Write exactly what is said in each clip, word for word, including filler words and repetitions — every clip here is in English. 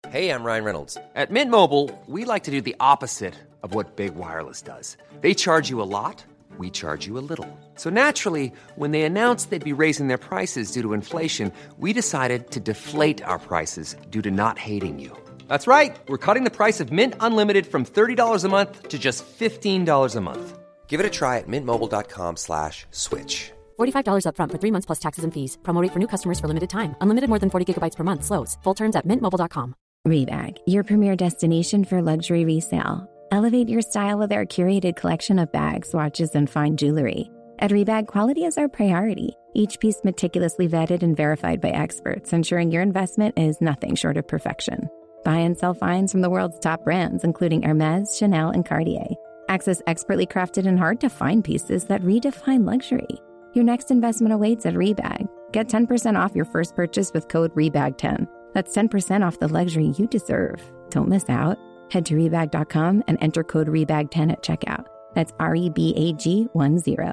Hey, I'm Ryan Reynolds. At Mint Mobile, we like to do the opposite of what Big Wireless does. They charge you a lot, we charge you a little. So naturally, when they announced they'd be raising their prices due to inflation, we decided to deflate our prices due to not hating you. That's right. We're cutting the price of Mint Unlimited from thirty dollars a month to just fifteen dollars a month. Give it a try at mintmobile.com slash switch. forty-five dollars up front for three months plus taxes and fees. Promo rate for new customers for limited time. Unlimited more than forty gigabytes per month slows. Full terms at mint mobile dot com. Rebag, your premier destination for luxury resale. Elevate your style with our curated collection of bags, watches, and fine jewelry. At Rebag, quality is our priority. Each piece meticulously vetted and verified by experts, ensuring your investment is nothing short of perfection. Buy and sell finds from the world's top brands, including Hermes, Chanel, and Cartier. Access expertly crafted and hard-to-find pieces that redefine luxury. Your next investment awaits at Rebag. Get ten percent off your first purchase with code rebag ten. That's ten percent off the luxury you deserve. Don't miss out. Head to rebag dot com and enter code rebag ten at checkout. That's R E B A G one zero.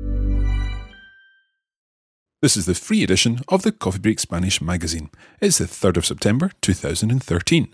This is the free edition of the Coffee Break Spanish magazine. It's the third of September two thousand thirteen.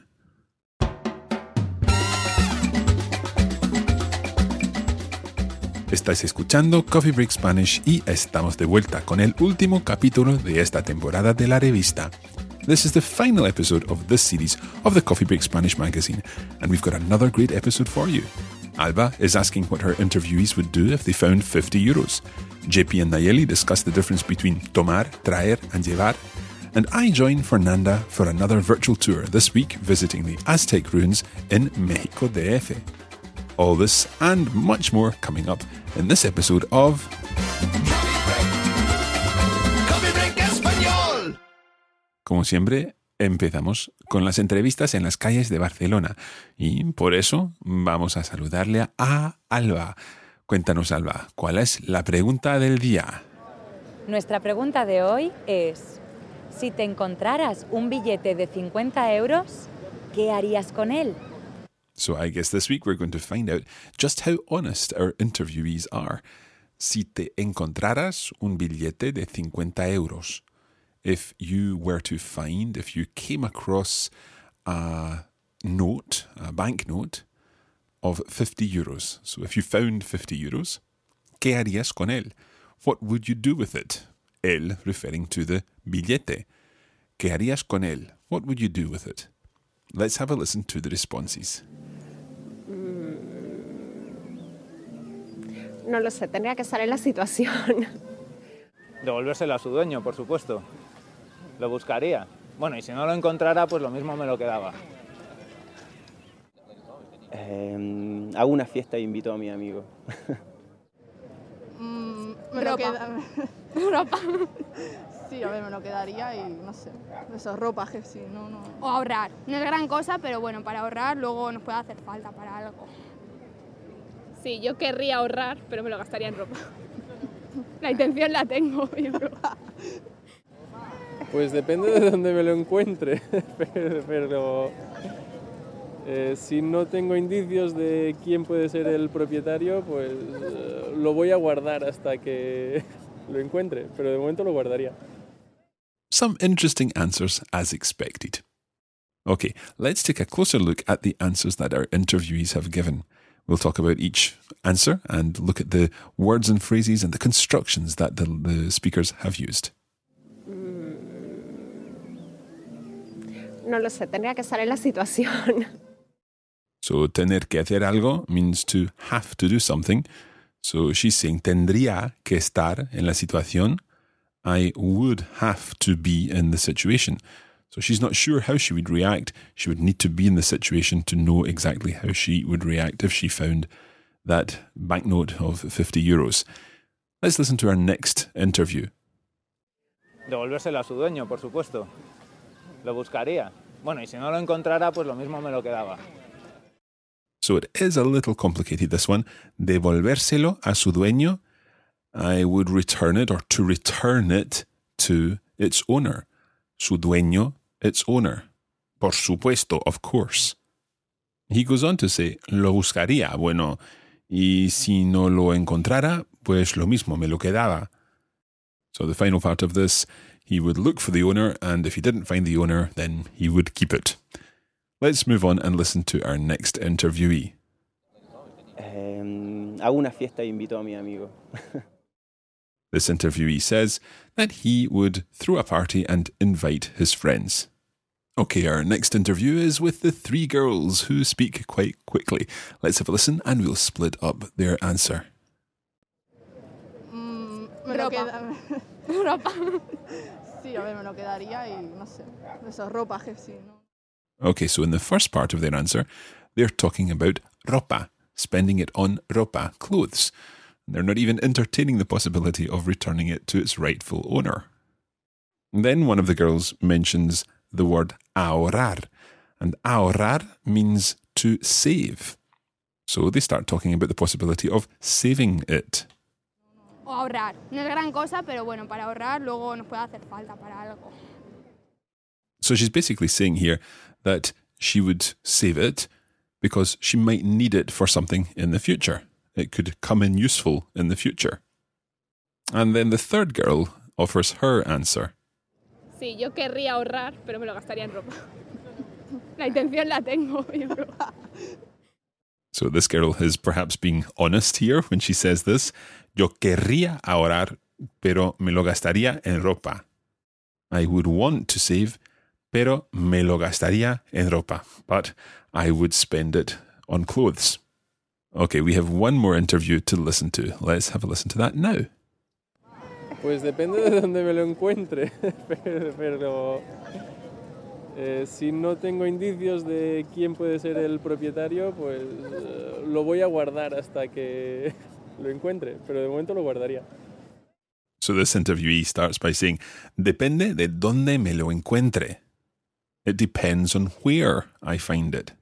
Estáis escuchando Coffee Break Spanish y estamos de vuelta con el último capítulo de esta temporada de la revista. This is the final episode of this series of the Coffee Break Spanish magazine, and we've got another great episode for you. Alba is asking what her interviewees would do if they found fifty euros. J P and Nayeli discuss the difference between tomar, traer and llevar. And I join Fernanda for another virtual tour this week visiting the Aztec ruins in Mexico D F. All this and much more coming up in this episode of Coffee Break Español. Como siempre, empezamos con las entrevistas en las calles de Barcelona y por eso vamos a saludarle a Alba. Cuéntanos, Alba, ¿cuál es la pregunta del día? Nuestra pregunta de hoy es, si te encontraras un billete de cincuenta euros, ¿qué harías con él? So I guess this week we're going to find out just how honest our interviewees are. Si te encontraras un billete de cincuenta euros. If you were to find, if you came across a note, a banknote of fifty euros. So if you found fifty euros, ¿qué harías con él? What would you do with it? Él referring to the billete. ¿Qué harías con él? What would you do with it? Let's have a listen to the responses. No lo sé, tendría que estar en la situación. Devolvérselo a su dueño, por supuesto. Lo buscaría. Bueno, y si no lo encontrara, pues lo mismo me lo quedaba. Eh, hago una fiesta e invito a mi amigo. mm, me lo queda... ropa. Sí, a ver, me lo quedaría y no sé. Eso, ropa, que sí, no, no. O ahorrar. No es gran cosa, pero bueno, para ahorrar luego nos puede hacer falta para algo. Sí, yo querría ahorrar, pero me lo gastaría en ropa. La intención la tengo, pero... Pues depende de dónde me lo encuentre, pero, pero eh, si no tengo indicios de quién puede ser el propietario, pues eh, lo voy a guardar hasta que lo encuentre, pero de momento lo guardaría. Some interesting answers as expected. Okay, let's take a closer look at the answers that our interviewees have given. We'll talk about each answer and look at the words and phrases and the constructions that the, the speakers have used. No lo sé, tendría que estar en la situación. So, tener que hacer algo means to have to do something. So, she's saying, tendría que estar en la situación. I would have to be in the situation. So, she's not sure how she would react. She would need to be in the situation to know exactly how she would react if she found that banknote of fifty euros. Let's listen to our next interview. Devolvérselo a su dueño, por supuesto. Lo buscaría. Bueno, y si no lo encontrara, pues lo mismo me lo quedaba. So it is a little complicated, this one. Devolvérselo a su dueño. I would return it, or to return it to its owner. Su dueño, its owner. Por supuesto, of course. He goes on to say, lo buscaría. Bueno, y si no lo encontrara, pues lo mismo, me lo quedaba. So the final part of this, he would look for the owner, and if he didn't find the owner, then he would keep it. let's move on and listen to our next interviewee. Eh, hago una fiesta e invito a mi amigo. This interviewee says that he would throw a party and invite his friends. Okay, our next interview is with the three girls who speak quite quickly. Let's have a listen and we'll split up their answer. Mm, me lo queda... Ropa. Sí, a ver, me lo quedaría y no sé, esos ropajes, sí, ¿no? Okay, so in the first part of their answer, they're talking about ropa, spending it on ropa, clothes. They're not even entertaining the possibility of returning it to its rightful owner. And then one of the girls mentions the word ahorrar, and ahorrar means to save. So they start talking about the possibility of saving it. O ahorrar. No es gran cosa, pero bueno, para ahorrar luego nos puede hacer falta para algo. So she's basically saying here that she would save it because she might need it for something in the future. It could come in useful in the future. And then the third girl offers her answer. Sí, yo querría ahorrar, pero me lo gastaría en ropa. La intención la tengo, yo creo. So this girl is perhaps being honest here when she says this. Yo querría ahorrar, pero me lo gastaría en ropa. I would want to save, pero me lo gastaría en ropa. But I would spend it on clothes. Okay, we have one more interview to listen to. Let's have a listen to that now. Pues depende de dónde me lo encuentre, pero, pero eh, si no tengo indicios de quién puede ser el propietario, pues eh, lo voy a guardar hasta que lo encuentre, pero de momento lo guardaría. So this interviewee starts by saying, depende de dónde me lo encuentre. It depends on where I find it.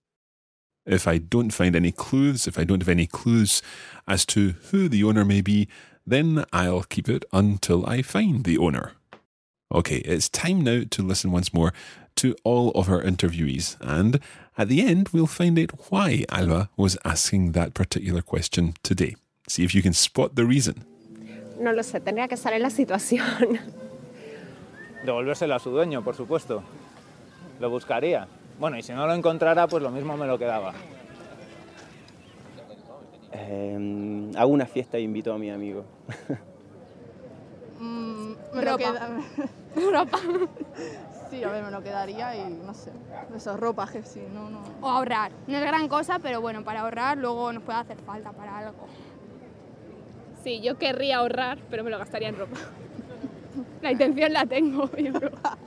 If I don't find any clues, if I don't have any clues as to who the owner may be, then I'll keep it until I find the owner. Okay, it's time now to listen once more to all of our interviewees, and at the end we'll find out why Alba was asking that particular question today. See if you can spot the reason. No lo sé, tendría que estar en la situación. Devolvérselo a su dueño, por supuesto. Lo buscaría. Bueno, y si no lo encontrara, pues lo mismo me lo quedaba. Eh, hago una fiesta e invito a mi amigo. Mm, me lo queda... Ropa. Sí, a ver, me lo quedaría y no sé, esos ropajes, sí, no, no. O ahorrar. No es gran cosa, pero bueno, para ahorrar luego nos puede hacer falta para algo. Sí, yo querría ahorrar, pero me lo gastaría en ropa. La intención la tengo, yo creo.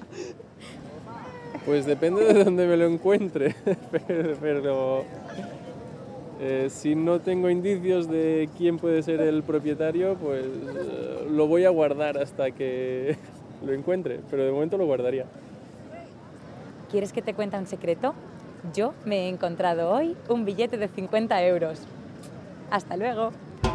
Pues depende de dónde me lo encuentre, pero, pero eh, si no tengo indicios de quién puede ser el propietario, pues eh, lo voy a guardar hasta que lo encuentre, pero de momento lo guardaría. ¿Quieres que te cuente un secreto? Yo me he encontrado hoy un billete de cincuenta euros. Hasta luego.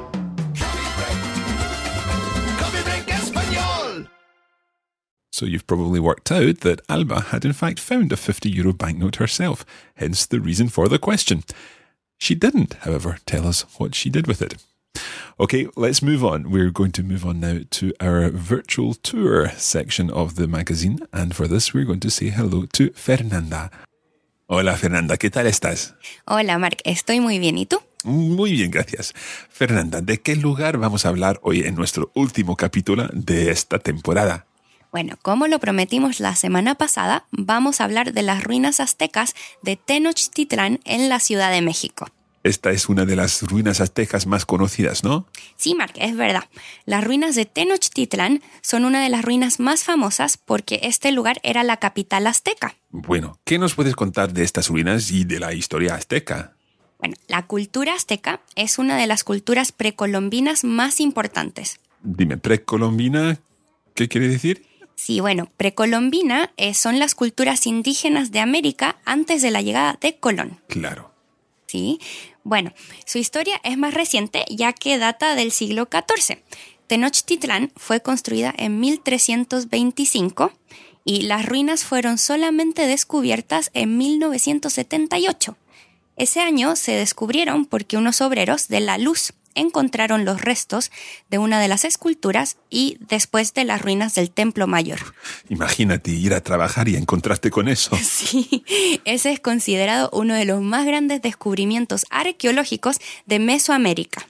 Coffee Break Español. So you've probably worked out that Alba had in fact found a fifty euro banknote herself, hence the reason for the question. She didn't, however, tell us what she did with it. Okay, let's move on. We're going to move on now to our virtual tour section of the magazine, and for this we're going to say hello to Fernanda. Hola Fernanda, ¿qué tal estás? Hola Marc, estoy muy bien, ¿y tú? Muy bien, gracias. Fernanda, ¿de qué lugar vamos a hablar hoy en nuestro último capítulo de esta temporada? Bueno, como lo prometimos la semana pasada, vamos a hablar de las ruinas aztecas de Tenochtitlán en la Ciudad de México. Esta es una de las ruinas aztecas más conocidas, ¿no? Sí, Marc, es verdad. Las ruinas de Tenochtitlán son una de las ruinas más famosas porque este lugar era la capital azteca. Bueno, ¿qué nos puedes contar de estas ruinas y de la historia azteca? Bueno, la cultura azteca es una de las culturas precolombinas más importantes. Dime, ¿precolombina qué quiere decir? Sí, bueno, precolombina eh, son las culturas indígenas de América antes de la llegada de Colón. Claro. Sí, bueno, su historia es más reciente ya que data del siglo catorce. Tenochtitlán fue construida en mil trescientos veinticinco y las ruinas fueron solamente descubiertas en mil novecientos setenta y ocho. Ese año se descubrieron porque unos obreros de la luz encontraron los restos de una de las esculturas y después de las ruinas del Templo Mayor. Imagínate ir a trabajar y encontrarte con eso. Sí, ese es considerado uno de los más grandes descubrimientos arqueológicos de Mesoamérica.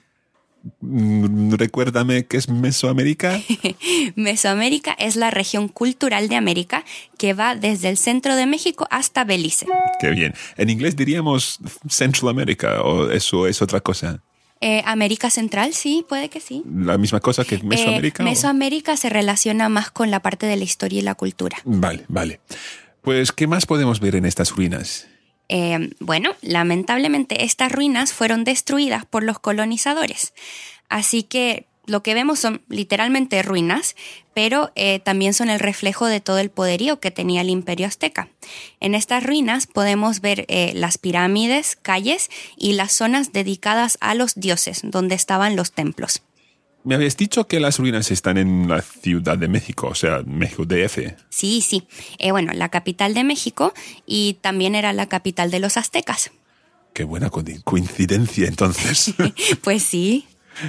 Recuérdame, ¿qué es Mesoamérica? Mesoamérica es la región cultural de América que va desde el centro de México hasta Belice. Qué bien. En inglés diríamos Central America, o eso es otra cosa. Eh, América Central, sí, puede que sí. ¿La misma cosa que Mesoamérica? Eh, Mesoamérica se relaciona más con la parte de la historia y la cultura. Vale, vale. Pues, ¿qué más podemos ver en estas ruinas? Eh, bueno, lamentablemente estas ruinas fueron destruidas por los colonizadores. Así que lo que vemos son literalmente ruinas, pero eh, también son el reflejo de todo el poderío que tenía el Imperio Azteca. En estas ruinas podemos ver eh, las pirámides, calles y las zonas dedicadas a los dioses, donde estaban los templos. Me habías dicho que las ruinas están en la Ciudad de México, o sea, México D F. Sí, sí. Eh, bueno, la capital de México y también era la capital de los aztecas. Qué buena coincidencia, entonces. Pues sí.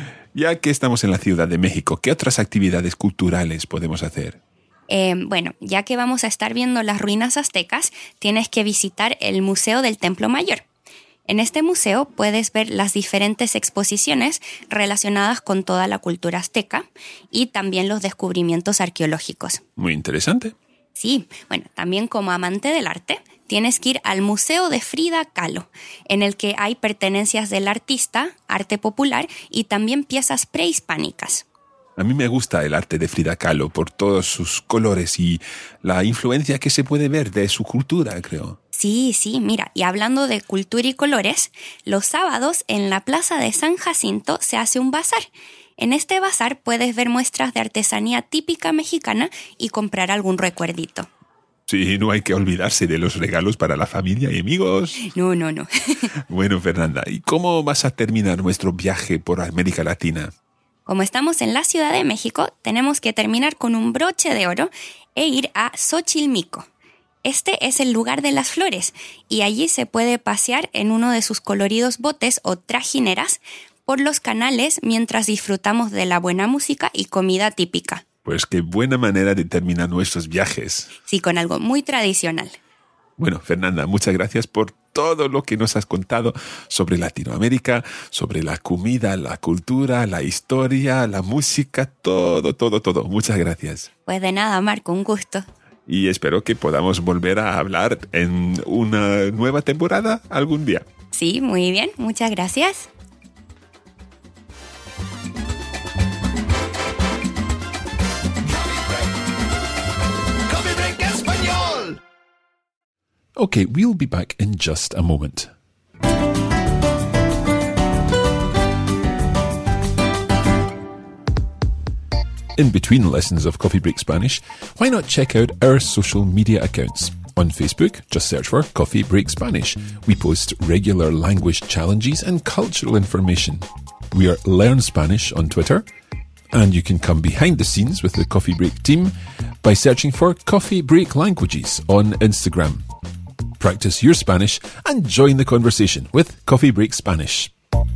Ya que estamos en la Ciudad de México, ¿qué otras actividades culturales podemos hacer? Eh, bueno, ya que vamos a estar viendo las ruinas aztecas, tienes que visitar el Museo del Templo Mayor. En este museo puedes ver las diferentes exposiciones relacionadas con toda la cultura azteca y también los descubrimientos arqueológicos. Muy interesante. Sí, bueno, también como amante del arte, tienes que ir al Museo de Frida Kahlo, en el que hay pertenencias del artista, arte popular y también piezas prehispánicas. A mí me gusta el arte de Frida Kahlo por todos sus colores y la influencia que se puede ver de su cultura, creo. Sí, sí, mira, y hablando de cultura y colores, los sábados en la Plaza de San Jacinto se hace un bazar. En este bazar puedes ver muestras de artesanía típica mexicana y comprar algún recuerdito. Sí, no hay que olvidarse de los regalos para la familia y amigos. No, no, no. Bueno, Fernanda, ¿y cómo vas a terminar nuestro viaje por América Latina? Como estamos en la Ciudad de México, tenemos que terminar con un broche de oro e ir a Xochimilco. Este es el lugar de las flores y allí se puede pasear en uno de sus coloridos botes o trajineras por los canales mientras disfrutamos de la buena música y comida típica. Pues qué buena manera de terminar nuestros viajes. Sí, con algo muy tradicional. Bueno, Fernanda, muchas gracias por todo lo que nos has contado sobre Latinoamérica, sobre la comida, la cultura, la historia, la música, todo, todo, todo. Muchas gracias. Pues de nada, Marco, un gusto. Y espero que podamos volver a hablar en una nueva temporada algún día. Sí, muy bien. Muchas gracias. Coffee Break Español. Okay, we'll be back in just a moment. In between lessons of Coffee Break Spanish, why not check out our social media accounts? On Facebook, just search for Coffee Break Spanish. We post regular language challenges and cultural information. We are Learn Spanish on Twitter, and you can come behind the scenes with the Coffee Break team by searching for Coffee Break Languages on Instagram. Practice your Spanish and join the conversation with Coffee Break Spanish.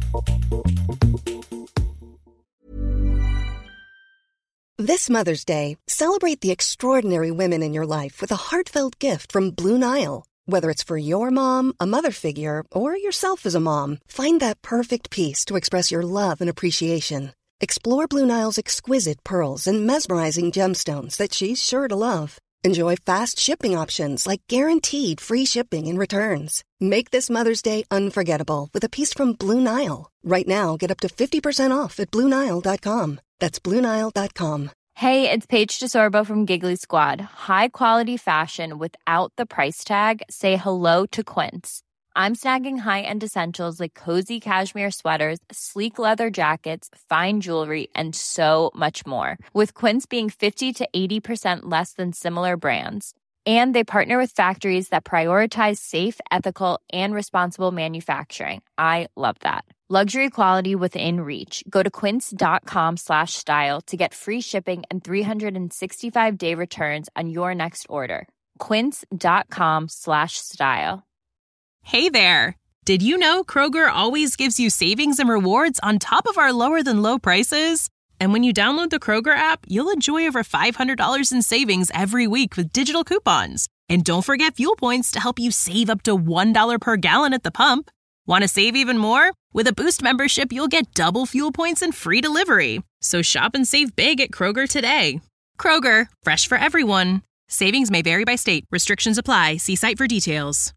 This Mother's Day, celebrate the extraordinary women in your life with a heartfelt gift from Blue Nile. Whether it's for your mom, a mother figure, or yourself as a mom, find that perfect piece to express your love and appreciation. Explore Blue Nile's exquisite pearls and mesmerizing gemstones that she's sure to love. Enjoy fast shipping options like guaranteed free shipping and returns. Make this Mother's Day unforgettable with a piece from Blue Nile. Right now, get up to fifty percent off at Blue Nile dot com. That's Blue Nile dot com. Hey, it's Paige DeSorbo from Giggly Squad. High quality fashion without the price tag. Say hello to Quince. I'm snagging high-end essentials like cozy cashmere sweaters, sleek leather jackets, fine jewelry, and so much more. With Quince being fifty to eighty percent less than similar brands. And they partner with factories that prioritize safe, ethical, and responsible manufacturing. I love that. Luxury quality within reach. Go to quince.com slash style to get free shipping and three sixty-five day returns on your next order. Quince.com slash style. Hey there. Did you know Kroger always gives you savings and rewards on top of our lower-than-low prices? And when you download the Kroger app, you'll enjoy over five hundred dollars in savings every week with digital coupons. And don't forget fuel points to help you save up to one dollar per gallon at the pump. Want to save even more? With a Boost membership, you'll get double fuel points and free delivery. So shop and save big at Kroger today. Kroger, fresh for everyone. Savings may vary by state. Restrictions apply. See site for details.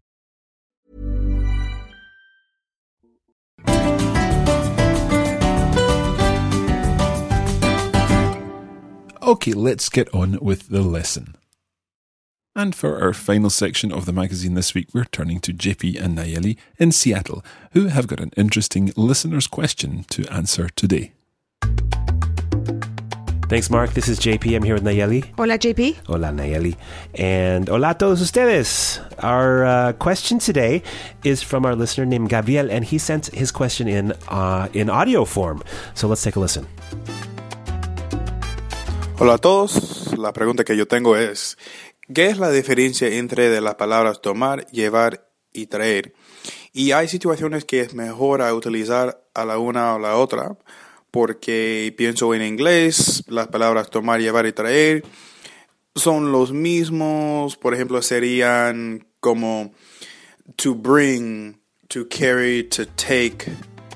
Okay, let's get on with the lesson. And for our final section of the magazine this week, we're turning to J P and Nayeli in Seattle, who have got an interesting listener's question to answer today. Thanks, Mark. This is J P. I'm here with Nayeli. Hola, J P. Hola, Nayeli. And hola a todos ustedes. Our uh, question today is from our listener named Gabriel, and he sent his question in uh, in audio form. So let's take a listen. Hola a todos. La pregunta que yo tengo es, ¿qué es la diferencia entre de las palabras tomar, llevar y traer? Y hay situaciones que es mejor a utilizar a la una o la otra, porque pienso en inglés, las palabras tomar, llevar y traer son los mismos. Por ejemplo, serían como to bring, to carry, to take.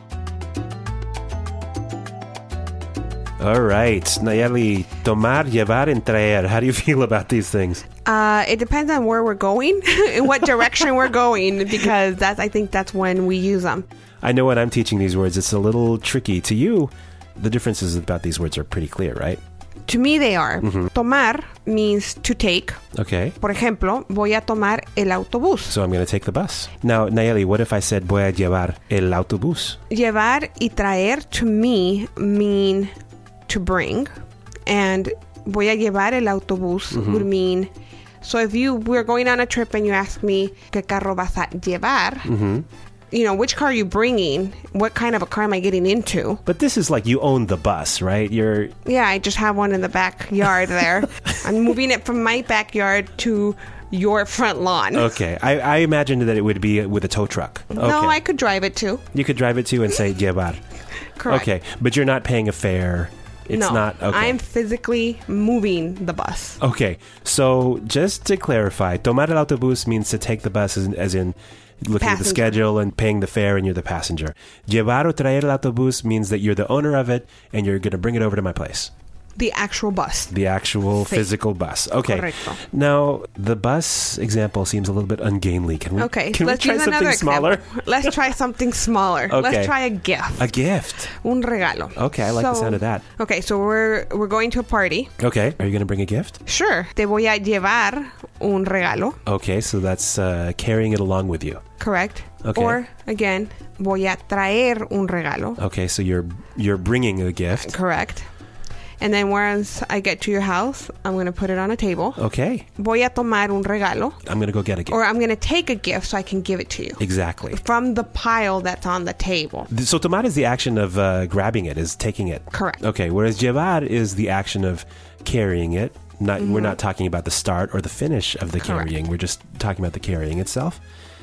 All right. Nayeli, tomar, llevar, and traer. How do you feel about these things? Uh, it depends on where we're going, in what direction we're going, because that's, I think that's when we use them. I know when I'm teaching these words, it's a little tricky. To you, the differences about these words are pretty clear, right? To me, they are. Mm-hmm. Tomar means to take. Okay. Por ejemplo, voy a tomar el autobús. So I'm going to take the bus. Now, Nayeli, what if I said voy a llevar el autobús? Llevar y traer to me mean to bring, and voy a llevar el autobús mm-hmm. would mean, so if you we're going on a trip and you ask me qué carro vas a llevar, mm-hmm. you know, which car are you bringing, what kind of a car am I getting into? But this is like you own the bus, right? You're yeah, I just have one in the backyard there. I'm moving it from my backyard to your front lawn. Okay. I, I imagined that it would be with a tow truck. Okay. No, I could drive it too. You could drive it too and say llevar. Correct. Okay, but you're not paying a fare. It's no, not okay. I'm physically moving the bus. Okay, so just to clarify, tomar el autobús means to take the bus as in, as in looking passenger. At the schedule and paying the fare and you're the passenger. Llevar o traer el autobús means that you're the owner of it and you're going to bring it over to my place. The actual bus. The actual sí. Physical bus. Okay. Correcto. Now, the bus example seems a little bit ungainly. Can we, okay, can let's we try use something another smaller? Example. Let's try something smaller. Okay. Let's try a gift. A gift. Un regalo. Okay, I like so, the sound of that. Okay, so we're we're going to a party. Okay. Are you going to bring a gift? Sure. Te voy a llevar un regalo. Okay, so that's uh, carrying it along with you. Correct. Okay. Or, again, voy a traer un regalo. Okay, so you're you're bringing a gift. Correct. And then once I get to your house, I'm going to put it on a table. Okay. Voy a tomar un regalo. I'm going to go get a gift. Or I'm going to take a gift so I can give it to you. Exactly. From the pile that's on the table. So tomar is the action of uh, grabbing it, is taking it. Correct. Okay, whereas llevar is the action of carrying it. Not, mm-hmm. We're not talking about the start or the finish of the Correct. Carrying. We're just talking about the carrying itself.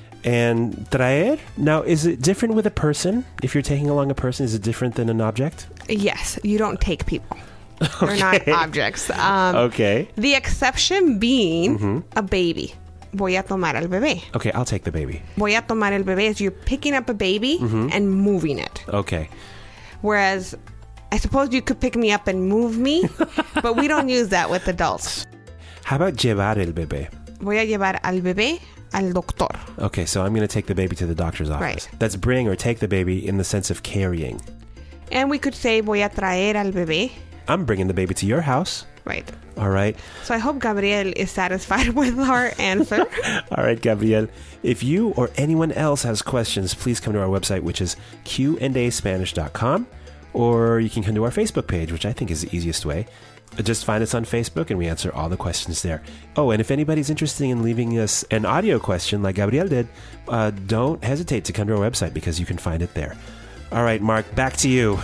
And traer, now, is it different with a person? If you're taking along a person, is it different than an object? Yes, you don't take people. Okay. They're not objects. Um, okay. The exception being mm-hmm. a baby. Voy a tomar al bebé. Okay, I'll take the baby. Voy a tomar el bebé is you're picking up a baby mm-hmm. and moving it. Okay. Whereas, I suppose you could pick me up and move me, but we don't use that with adults. How about llevar el bebé? Voy a llevar al bebé al doctor. Okay, so I'm going to take the baby to the doctor's office. Right. That's bring or take the baby in the sense of carrying. And we could say voy a traer al bebé. I'm bringing the baby to your house. Right. All right. So I hope Gabriel is satisfied with our answer. All right, Gabriel. If you or anyone else has questions, please come to our website, which is q and a spanish dot com, or you can come to our Facebook page, which I think is the easiest way. Just find us on Facebook and we answer all the questions there. Oh, and if anybody's interested in leaving us an audio question like Gabriel did, uh, don't hesitate to come to our website because you can find it there. All right, Mark, back to you.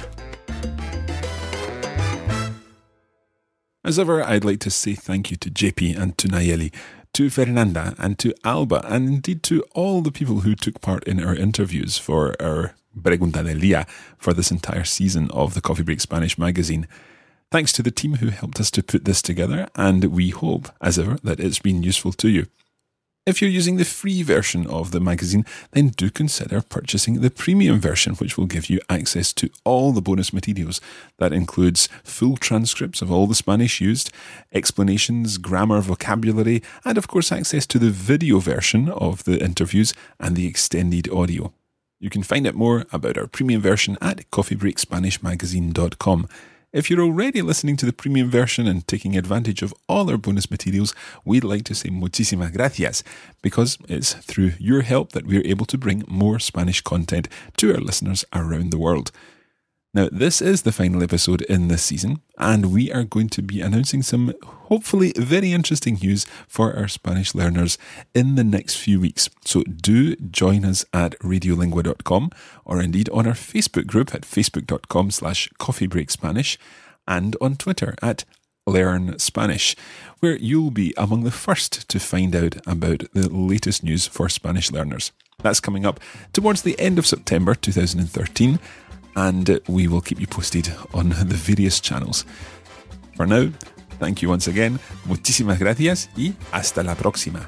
As ever, I'd like to say thank you to J P and to Nayeli to Fernanda, and to Alba, and indeed to all the people who took part in our interviews for our Pregunta del Día for this entire season of the Coffee Break Spanish magazine. Thanks to the team who helped us to put this together, and we hope, as ever, that it's been useful to you. If you're using the free version of the magazine, then do consider purchasing the premium version, which will give you access to all the bonus materials. That includes full transcripts of all the Spanish used, explanations, grammar, vocabulary, and of course access to the video version of the interviews and the extended audio. You can find out more about our premium version at coffee break spanish magazine dot com. If you're already listening to the premium version and taking advantage of all our bonus materials, we'd like to say muchísimas gracias, because it's through your help that we're able to bring more Spanish content to our listeners around the world. Now, this is the final episode in this season, and we are going to be announcing some hopefully very interesting news for our Spanish learners in the next few weeks. So do join us at radiolingua dot com, or indeed on our Facebook group at facebook dot com slash coffee break spanish, and on Twitter at Learn Spanish, where you'll be among the first to find out about the latest news for Spanish learners. That's coming up towards the end of September two thousand thirteen, and we will keep you posted on the various channels. For now, thank you once again, muchísimas gracias y hasta la próxima.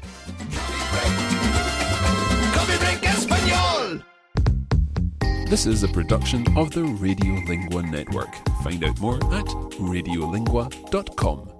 This is a production of the Radiolingua Network. Find out more at radiolingua dot com.